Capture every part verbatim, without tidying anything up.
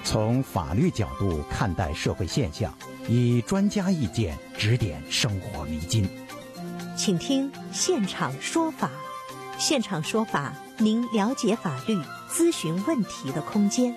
从法律角度看待社会现象，以专家意见指点生活迷津。 请听现场说法。现场说法，您了解法律、咨询问题的空间。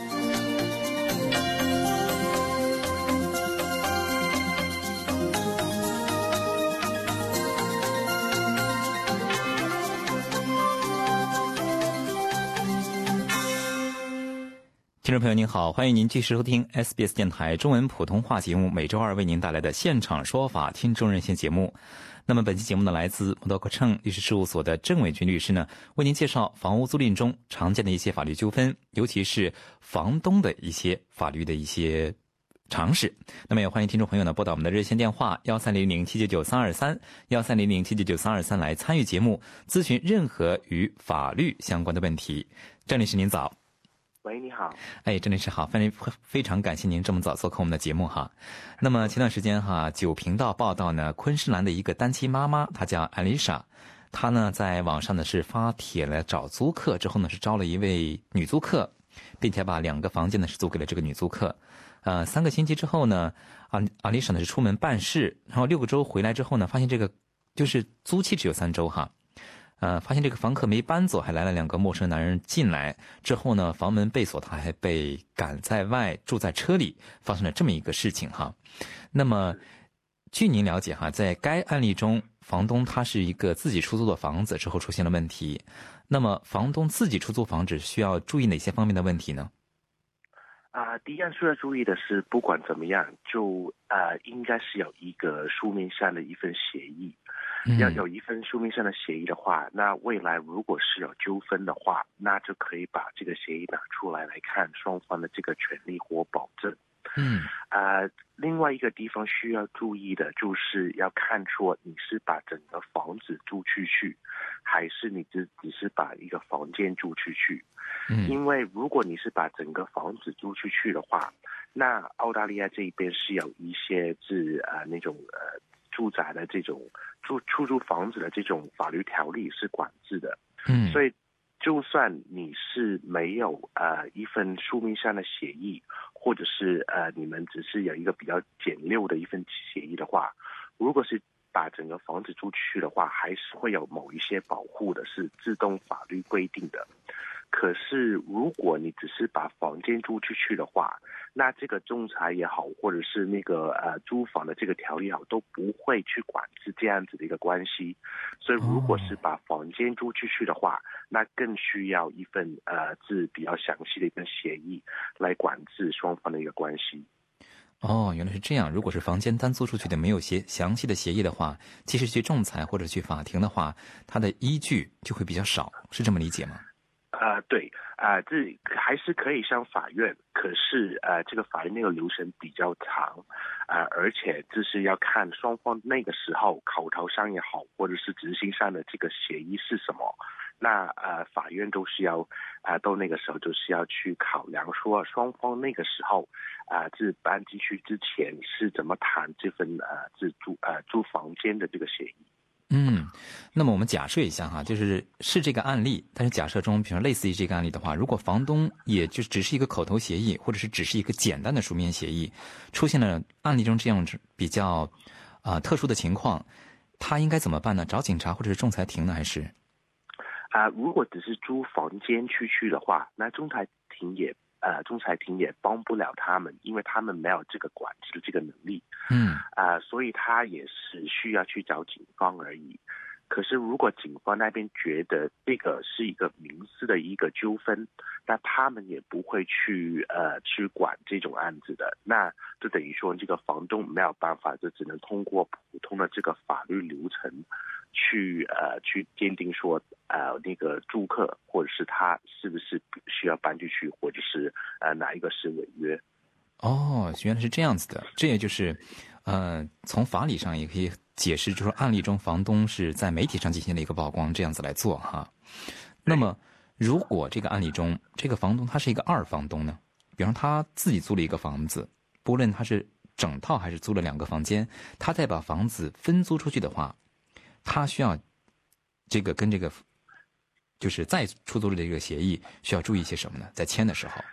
听众朋友您好，欢迎您继续收听 S B S 电台中文普通话节目，每周二为您带来的现场说法听众热线节目。那么本期节目呢，来自摩多克称律师事务所的郑伟军律师呢，为您介绍房屋租赁中常见的一些法律纠纷，尤其是房东的一些法律的一些常识。那么也欢迎听众朋友呢拨打我们的热线电话幺三零零七九九三二三幺三零零七九九三二三来参与节目，咨询任何与法律相关的问题。郑律师您早。 喂，你好。 哎，郑律师好，非常非常感谢您这么早做客我们的节目哈。那么前段时间哈，九频道报道呢，昆士兰的一个单亲妈妈，她叫艾丽莎，她呢在网上呢是发帖来找租客，之后呢是招了一位女租客，并且把两个房间呢是租给了这个女租客。呃，三个星期之后呢，阿阿丽莎呢是出门办事，然后六个周回来之后呢，发现这个就是租期只有三周哈。呃，发现这个房客没搬走，还来了两个陌生男人进来之后呢，房门被锁，他还被赶在外，住在车里，发生了这么一个事情哈。那么，据您了解哈，在该案例中，房东他是一个自己出租的房子之后出现了问题，那么房东自己出租房子需要注意哪些方面的问题呢？ 啊、呃，第一样需要注意的是，不管怎么样，就呃，应该是有一个书面上的一份协议。 嗯、 要有一份书面上的协议的话，那未来如果是有纠纷的话，那就可以把这个协议拿出来来看双方的这个权利或保证。 嗯， 呃，另外一个地方需要注意的就是要看出你是把整个房子租出去，还是你只只是把一个房间租出去。 嗯， 因为如果你是把整个房子租出去的话，那澳大利亚这边是有一些是呃那种呃住宅的这种住出租房子的这种法律条例是管制的。 嗯， 所以就算你是没有呃一份书面上的协议，或者是呃你们只是有一个比较简陋的一份协议的话，如果是把整个房子租出去的话，还是会有某一些保护的，是自动法律规定的。可是如果你只是把房间租出去的话，那这个仲裁也好，或者是那个呃租房的这个条例也好，都不会去管制这样子的一个关系。所以如果是把房间租出去的话，那更需要一份呃是比较详细的一份协议来管制双方的一个关系。 哦，原来是这样。如果是房间单租出去的，没有协详细的协议的话，即使去仲裁或者去法庭的话，它的依据就会比较少，是这么理解吗？ 啊、呃，对，啊、呃，这还是可以上法院，可是呃，这个法院那个流程比较长，啊、呃，而且这是要看双方那个时候口头上也好，或者是执行上的这个协议是什么。那呃，法院都是要啊、呃，到那个时候就是要去考量说双方那个时候啊，这、呃、搬进去之前是怎么谈这份呃自租呃租房间的这个协议。 嗯，那么我们假设一下哈，就是是这个案例，但是假设中，比如类似于这个案例的话，如果房东也就只是一个口头协议，或者是只是一个简单的书面协议，出现了案例中这样比较啊、呃、特殊的情况，他应该怎么办呢？找警察或者是仲裁庭呢？还是啊、呃，如果只是租房间出去的话，那仲裁庭也呃仲裁庭也帮不了他们，因为他们没有这个管制的这个能力。 嗯啊、呃，所以他也是需要去找警方而已。可是如果警方那边觉得这个是一个民事的一个纠纷，那他们也不会去呃去管这种案子的。那就等于说这个房东没有办法，就只能通过普通的这个法律流程去呃去鉴定说呃那个住客或者是他是不是需要搬进去，或者是呃哪一个是违约。 哦，原来是这样子的。这也就是呃从法理上也可以解释，就是案例中房东是在媒体上进行了一个曝光，这样子来做哈。那么如果这个案例中这个房东他是一个二房东呢，比方他自己租了一个房子，不论他是整套还是租了两个房间，他再把房子分租出去的话，他需要这个跟这个就是再出租的这个协议需要注意些什么呢？在签的时候。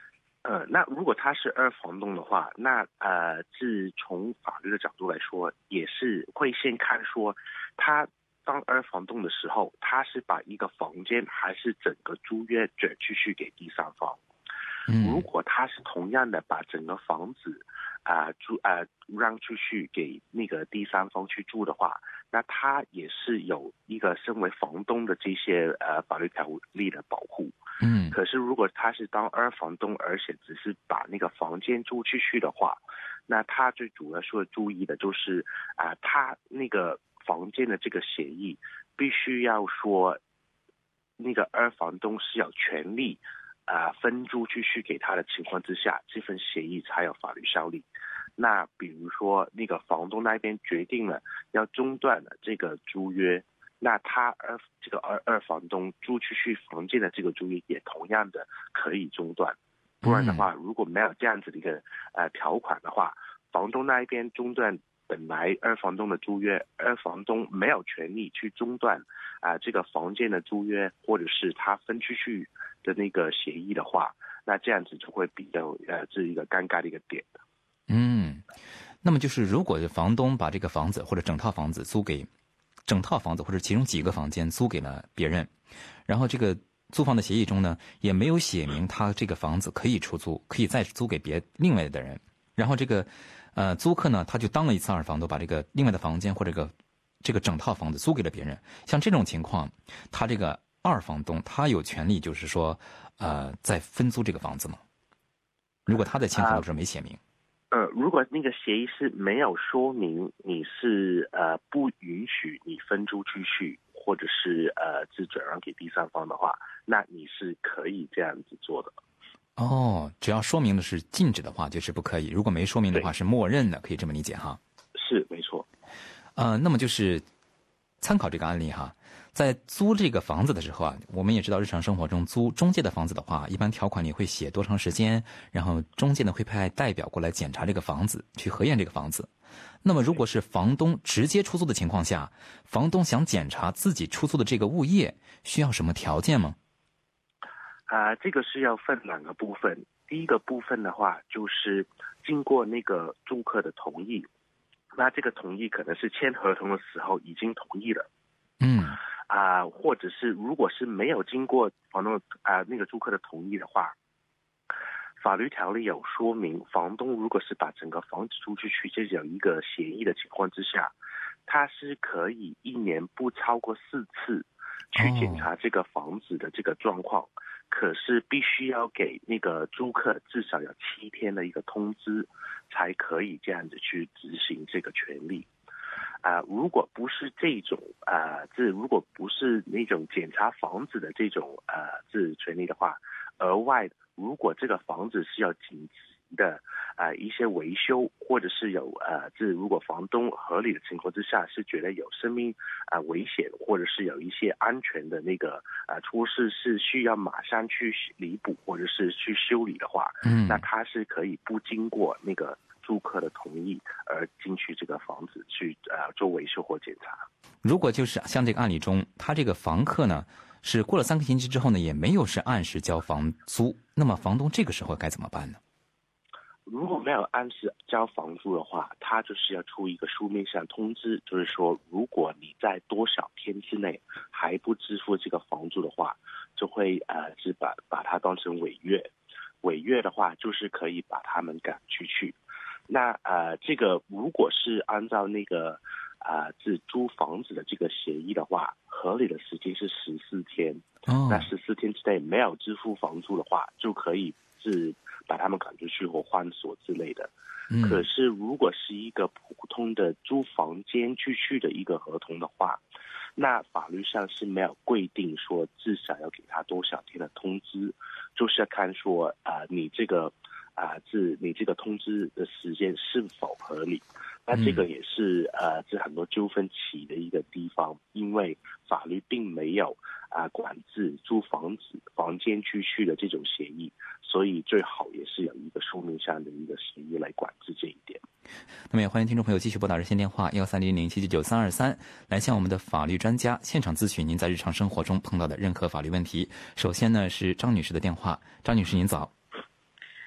呃，那如果他是二房东的话，那呃，自从法律的角度来说，也是会先看说，他当二房东的时候，他是把一个房间还是整个租约转出去给第三方。 嗯， 如果他是同样的把整个房子啊、呃、租啊、呃、让出去给那个第三方去住的话，那他也是有一个身为房东的这些呃法律条例的保护。 嗯， 可是如果他是当二房东，而且只是把那个房间租出去的话，那他最主要说注意的就是啊、呃，他那个房间的这个协议必须要说，那个二房东是有权利啊、呃、分租出去给他的情况之下，这份协议才有法律效力。那比如说那个房东那边决定了要中断了这个租约，那他二这个二二房东租出去房间的这个租约也同样的可以中断。不然的话，如果没有这样子的一个呃条款的话，房东那一边中断本来二房东的租约，二房东没有权利去中断啊、呃、这个房间的租约，或者是他分出去的那个协议的话，那这样子就会比较呃这一个尴尬的一个点的。 嗯，那么就是如果房东把这个房子或者整套房子租给整套房子或者其中几个房间租给了别人，然后这个租房的协议中呢也没有写明他这个房子可以出租，可以再租给别另外的人，然后这个呃租客呢他就当了一次二房东，把这个另外的房间或者这个这个整套房子租给了别人。像这种情况，他这个二房东他有权利就是说呃再分租这个房子吗？如果他在签合同的时候没写明。 呃，如果那个协议是没有说明你是呃不允许你分租出去，或者是呃只转让给第三方的话，那你是可以这样子做的。 哦，只要说明的是禁止的话，就是不可以；如果没说明的话，是默认的，可以这么理解哈。 是，没错。 呃，那么就是参考这个案例哈。在租这个房子的时候啊，我们也知道日常生活中租中介的房子的话，一般条款里会写多长时间，然后中介呢会派代表过来检查这个房子，去核验这个房子。那么如果是房东直接出租的情况下，房东想检查自己出租的这个物业，需要什么条件吗？ 啊、呃，这个是要分两个部分。第一个部分的话，就是经过那个租客的同意，那这个同意可能是签合同的时候已经同意了。 嗯。 啊、呃，或者是如果是没有经过房东啊、呃、那个租客的同意的话，法律条例有说明，房东如果是把整个房子租出去，这有一个协议的情况之下，他是可以一年不超过四次去检查这个房子的这个状况。哦，可是必须要给那个租客至少有七天的一个通知，才可以这样子去执行这个权利。啊、呃，如果不是这种啊，这、呃、如果不是那种检查房子的这种呃这权利的话，额外如果这个房子是要紧急的啊、呃、一些维修，或者是有呃这如果房东合理的情况之下是觉得有生命啊、呃、危险，或者是有一些安全的那个呃出事是需要马上去弥补或者是去修理的话， 嗯， 那他是可以不经过那个租客的同意而进去这个房子去呃做维修或检查。 如果就是像这个案例中，他这个房客呢是过了三个星期之后呢，也没有是按时交房租，那么房东这个时候该怎么办呢？ 如果没有按时交房租的话，他就是要出一个书面上通知，就是说如果你在多少天之内还不支付这个房租的话，就会呃是把把它当成违约。违约的话就是可以把他们赶出去。那呃，这个如果是按照那个啊，自、呃、租房子的这个协议的话，合理的时间是十四天。 哦， 那十四天之内没有支付房租的话，就可以是把他们赶出去或换锁之类的。 嗯， 可是如果是一个普通的租房间出去的一个合同的话，那法律上是没有规定说至少要给他多少天的通知，就是要看说啊、呃，你这个。啊，这你这个通知的时间是否合理？那这个也是呃，这很多纠纷起的一个地方，因为法律并没有啊、呃、管制租房子房间出去的这种协议，所以最好也是有一个书面上的一个协议来管制这一点。 那么也欢迎听众朋友继续拨打热线电话幺三零零七九九三二三，来向我们的法律专家现场咨询您在日常生活中碰到的任何法律问题。首先呢是张女士的电话，张女士您早。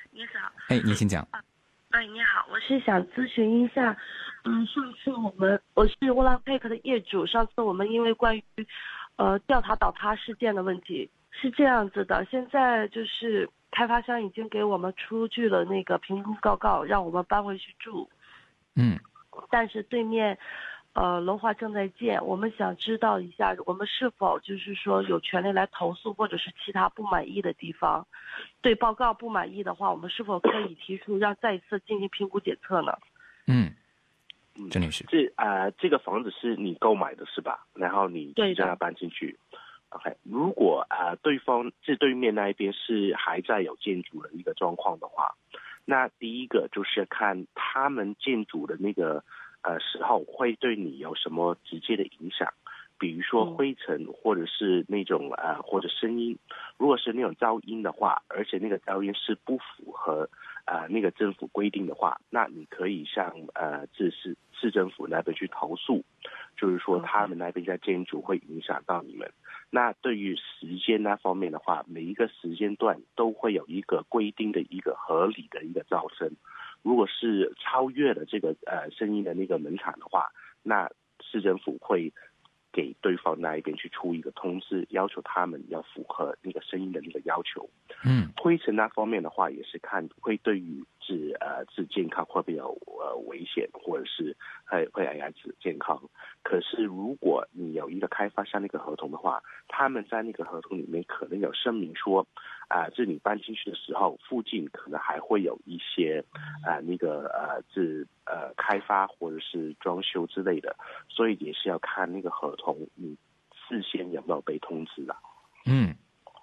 你好。 哎，您请讲。 哎，你好，我是想咨询一下，嗯，上次我们我是沃拉佩克的业主，上次我们因为关于呃吊塔倒塌事件的问题是这样子的，现在就是开发商已经给我们出具了那个评估报告，让我们搬回去住。 嗯， 但是对面呃楼华正在建，我们想知道一下，我们是否就是说有权利来投诉，或者是其他不满意的地方。对报告不满意的话，我们是否可以提出让再一次进行评估检测呢？ 嗯，郑女士， 这啊、呃，这个房子是你购买的是吧？然后你即将要搬进去。OK， 如果啊、呃、对方这对面那一边是还在有建筑的一个状况的话，那第一个就是看他们建筑的那个呃时候会对你有什么直接的影响。比如说灰尘，或者是那种呃，或者声音。如果是那种噪音的话，而且那个噪音是不符合呃那个政府规定的话，那你可以向呃市市市政府那边去投诉，就是说他们那边在建筑会影响到你们。那对于时间那方面的话，每一个时间段都会有一个规定的一个合理的一个噪声。如果是超越了这个呃声音的那个门槛的话，那市政府会给对方那一边去出一个通知，要求他们要符合那个声音的那个要求。 嗯， 灰尘那方面的话，也是看会对于自呃自健康会不会有呃危险，或者是会会危害自健康。可是如果你有一个开发商那个合同的话，他们在那个合同里面可能有声明说，啊、呃，这你搬进去的时候，附近可能还会有一些啊、呃、那个呃自呃开发或者是装修之类的，所以也是要看那个合同你事先有没有被通知的。 嗯。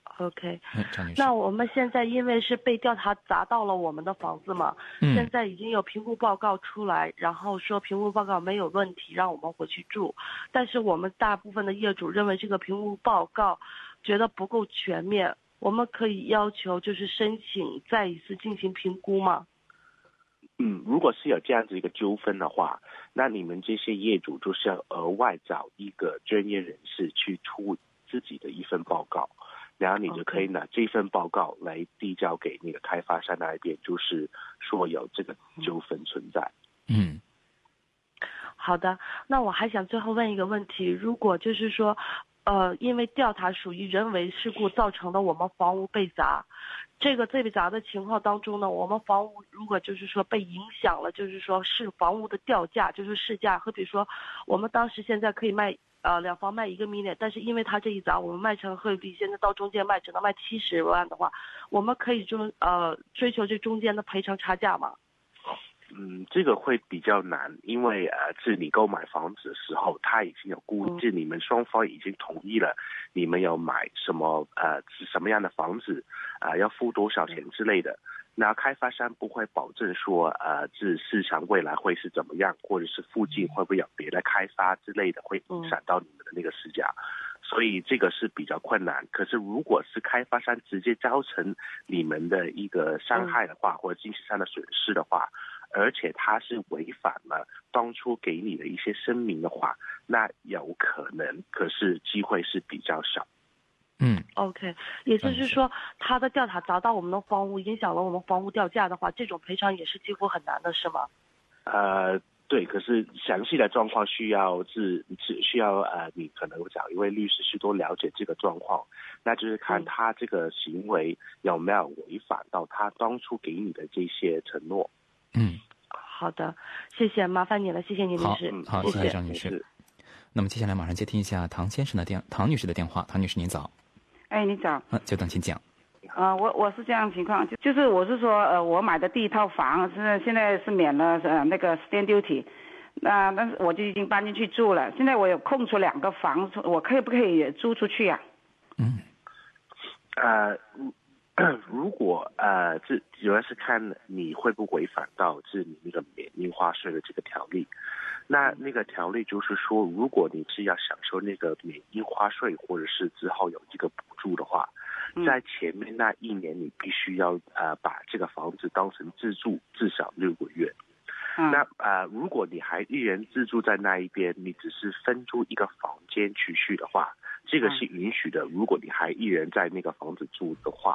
OK， 嗯，张女士， 那我们现在因为是被调查砸到了我们的房子嘛， 嗯， 现在已经有评估报告出来，然后说评估报告没有问题，让我们回去住。但是我们大部分的业主认为这个评估报告觉得不够全面，我们可以要求就是申请再一次进行评估吗？ 嗯，如果是有这样子一个纠纷的话，那你们这些业主就是要额外找一个专业人士去出自己的一份报告。然后你就可以拿这份报告来递交给那个开发商那一边，就是说有这个纠纷存在。 嗯， 好的，那我还想最后问一个问题，如果就是说，呃，因为吊塔属于人为事故造成的我们房屋被砸，这个被砸的情况当中呢，我们房屋如果就是说被影响了，就是说是房屋的掉价，就是市价，好比说我们当时现在可以卖。呃，两房卖一个 million， 但是因为它这一砸，我们卖成会比现在到中间卖只能卖七十万的话，我们可以就呃追求这中间的赔偿差价吗？ 嗯，这个会比较难，因为呃，是你购买房子的时候，他已经有估计，你们双方已经同意了，你们有买什么呃什么样的房子，啊、呃，要付多少钱之类的。那开发商不会保证说，呃，这市场未来会是怎么样，或者是附近会不会有别的开发之类的，会影响到你们的那个市价，所以这个是比较困难。可是如果是开发商直接造成你们的一个伤害的话，或者经济上的损失的话，而且他是违反了当初给你的一些声明的话，那有可能，可是机会是比较少。 嗯 ，OK， 也就是说，它的吊塔砸到我们的房屋，影响了我们房屋掉价的话，这种赔偿也是几乎很难的，是吗？ 呃，对，可是详细的状况需要是只需要呃，你可能找一位律师去多了解这个状况，那就是看他这个行为有没有违反到他当初给你的这些承诺。 嗯， 好的，谢谢，麻烦你了，谢谢你律师。 好，好，谢谢张女士。那么接下来马上接听一下唐先生的电，唐女士的电话。唐女士您早。 哎，你早。 啊，久等，请讲。 呃，我我是这样情况，就就是我是说，呃，我买的第一套房是现在是免了呃那个 stamp duty， 那、呃、但是我就已经搬进去住了。现在我有空出两个房，我可以不可以租出去啊？ 嗯， 呃，如果呃这主要是看你会不会违反到是你那个免印花税的这个条例。那那个条例就是说，如果你是要享受那个免印花税，或者是之后有这个补助的话，在前面那一年你必须要呃把这个房子当成自住至少六个月。 嗯、 那呃如果你还一人自住在那一边，你只是分租一个房间出去的话，这个是允许的。如果你还一人在那个房子住的话，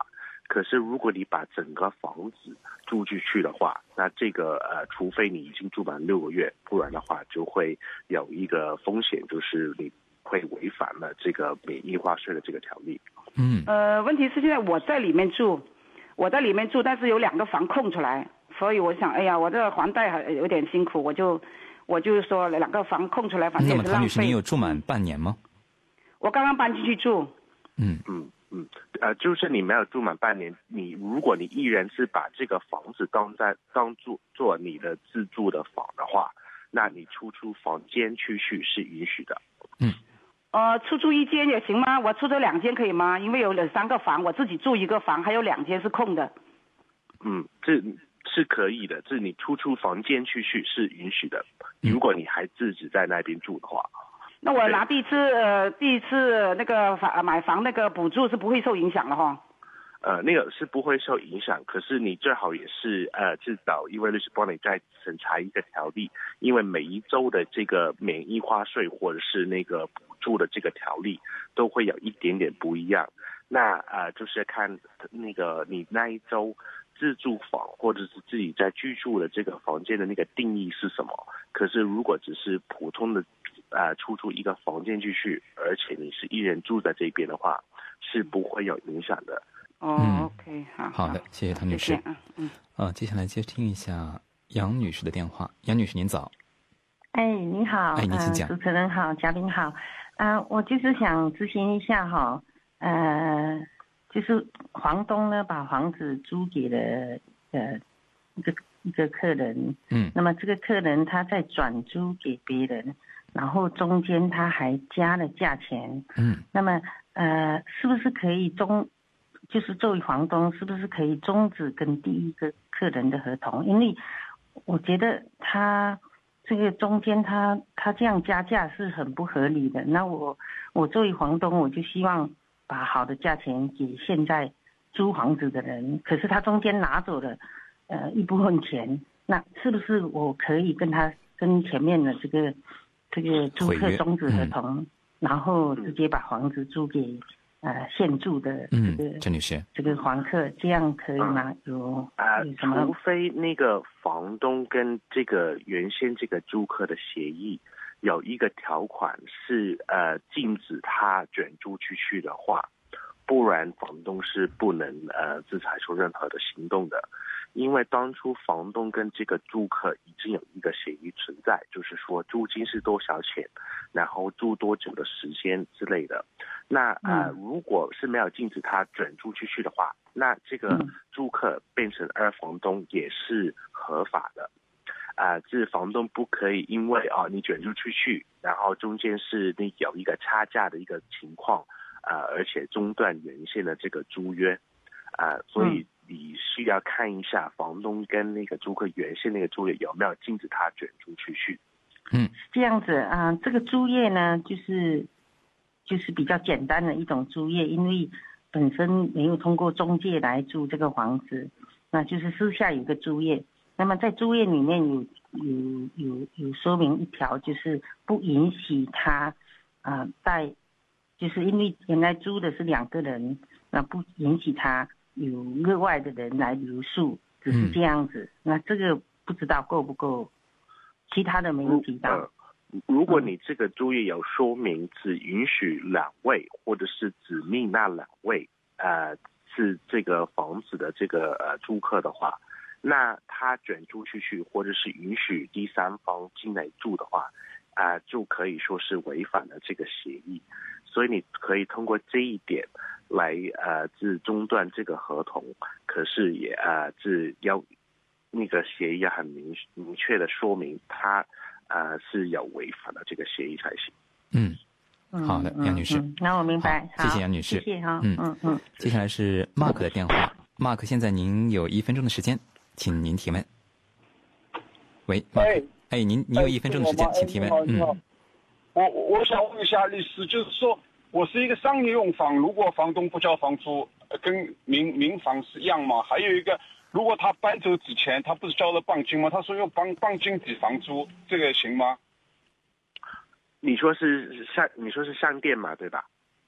可是如果你把整个房子租出去的话，那这个呃，除非你已经住满六个月，不然的话就会有一个风险，就是你会违反了这个免印花税的这个条例。 嗯， 呃，问题是现在我在里面住，我在里面住，但是有两个房空出来，所以我想，哎呀，我这个还贷还有点辛苦，我就我就说两个房空出来，反正那么唐女士， 也是浪费。 您有住满半年吗？ 我刚刚搬进去住。 嗯嗯嗯，呃，就是你没有住满半年，你如果你依然是把这个房子当在当做做你的自住的房的话，那你出租房间出去是允许的。 嗯。 呃，出租一间也行吗？我出租两间可以吗？因为有两三个房，我自己住一个房，还有两间是空的。 嗯，这是可以的，这你出租房间出去是允许的。如果你还自己在那边住的话， 那我拿第一次呃第一次那个房买房那个补助是不会受影响的哈。 呃，那个是不会受影响，可是你最好也是呃至少因为律师帮你再审查一个条例，因为每一周的这个免印花税或者是那个补助的这个条例都会有一点点不一样。那呃就是看那个你那一周自住房或者是自己在居住的这个房间的那个定义是什么。可是如果只是普通的呃出租一个房间进去，而且你是一人住在这边的话，是不会有影响的。 哦、 嗯、 ，OK， 好， 好的，谢谢唐女士。 嗯嗯。 呃，接下来接听一下杨女士的电话。杨女士，您早。 哎，你好， 哎，您请讲。 呃、主持人好，嘉宾好。啊、呃，我就是想咨询一下哈，呃，就是房东呢把房子租给了呃一个一个客人， 嗯， 那么这个客人他再转租给别人，然后中间他还加了价钱， 嗯， 那么呃，是不是可以中？就是作为房东，是不是可以终止跟第一个客人的合同？因为我觉得他这个中间他他这样加价是很不合理的。那我我作为房东，我就希望把好的价钱给现在租房子的人，可是他中间拿走了呃一部分钱，那是不是我可以跟他跟前面的这个这个租客终止合同，嗯、然后直接把房子租给？呃，现住的这个嗯，陈女士， 这个房客这样可以吗？有啊， 有什么？ 除非那个房东跟这个原先这个租客的协议有一个条款是呃禁止他转租出去的话，不然房东是不能呃自采取任何的行动的。因为当初房东跟这个租客已经有一个协议存在，就是说租金是多少钱，然后住多久的时间之类的。那呃，如果是没有禁止他转租出去的话，那这个租客变成二房东也是合法的。啊、呃，这房东不可以因为啊、哦、你转租出去，然后中间是那有一个差价的一个情况，啊、呃，而且中断原先的这个租约，啊、呃，所以。你需要看一下房东跟那个租客原先那个租约有没有禁止他转租出去。 嗯， 这样子啊、呃，这个租业呢，就是就是比较简单的一种租业，因为本身没有通过中介来租这个房子，那就是私下有个租业。那么在租业里面有有有有说明一条，就是不允许他啊、呃、在，就是因为原来租的是两个人，那不允许他。有额外的人来留宿，只是这样子。嗯、那这个不知道够不够，其他的没有提到。 呃、如果你这个租业有说明只允许两位，或者是指明那两位呃是这个房子的这个呃租客的话，那他转租出去，或者是允许第三方进来住的话，啊、呃、就可以说是违反了这个协议。所以你可以通过这一点来呃自中断这个合同，可是也呃自要那个协议要很明明确的说明他呃是有违反了这个协议才行。 嗯，好的，杨女士， 嗯嗯、那我明白， 谢谢杨女士， 谢谢哈， 嗯嗯嗯。 接下来是 Mark 的电话 ，Mark， 现在您有一分钟的时间，请您提问。喂 ，Mark， 哎，您您有一分钟的时间，请提问。嗯。 我我想问一下律师，就是说我是一个商业用房，如果房东不交房租，跟民民房是一样吗？还有一个，如果他搬走之前，他不是交了磅金吗？他说用磅磅金抵房租，这个行吗？ 你说是商，你说是商店嘛，对吧？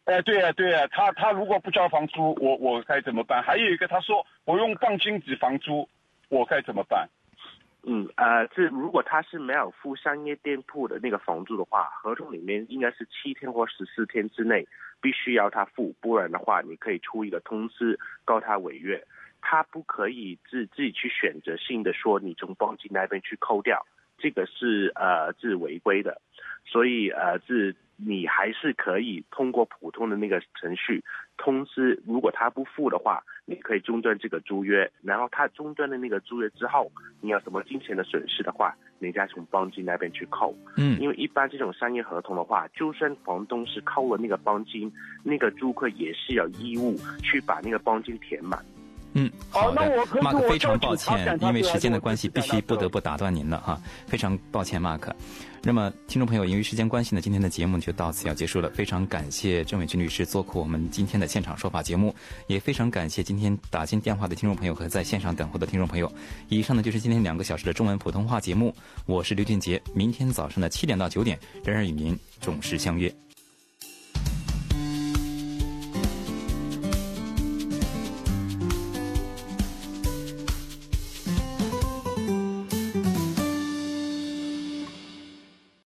哎，对啊，对啊，他他如果不交房租，我我该怎么办？还有一个，他说我用钢筋抵房租，我该怎么办？ 嗯，呃，这如果他是没有付商业店铺的那个房租的话，合同里面应该是七天或十四天之内必须要他付，不然的话，你可以出一个通知告他违约。他不可以自自己去选择性的说你从邦金那边去扣掉，这个是呃是违规的，所以呃是你还是可以通过普通的那个程序通知，如果他不付的话，你可以中断这个租约，然后他中断了那个租约之后，你有什么金钱的损失的话，你再从邦金那边去扣。 嗯， 因为一般这种商业合同的话，就算房东是扣了那个邦金，那个租客也是有义务去把那个邦金填满。 嗯，好的，马克，非常抱歉，因为时间的关系，必须不得不打断您了哈，非常抱歉，马克。那么，听众朋友，由于时间关系呢，今天的节目就到此要结束了。非常感谢郑伟军律师做客我们今天的现场说法节目，也非常感谢今天打进电话的听众朋友和在线上等候的听众朋友。以上呢就是今天两个小时的中文普通话节目，我是刘俊杰，明天早上的七点到九点，仍然与您准时相约。